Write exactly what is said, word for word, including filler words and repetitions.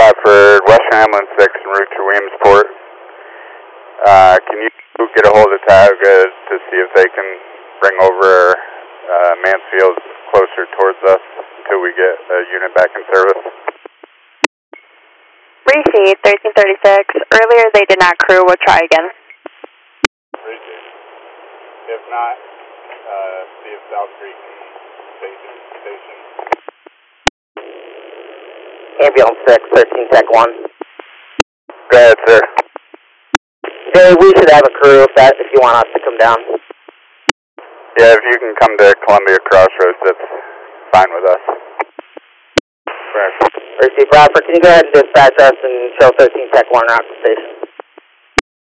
Bradford, Western Ambulance six en route to Williamsport. Uh, can you get a hold of Tioga to see if they can bring over uh, Mansfield closer towards us until we get a unit back in service? Receive thirteen thirty-six. Earlier they did not crew. We'll try again. Receive. If not, uh, see if South Creek Station. Station. Ambulance six, thirteen Tech one. Go ahead, sir. Hey, we should have a crew if that, if you want us to come down. Yeah, if you can come to Columbia Crossroads, that's fine with us. Right. Receive Bradford, can you go ahead and dispatch us and show thirteen Tech one route to station?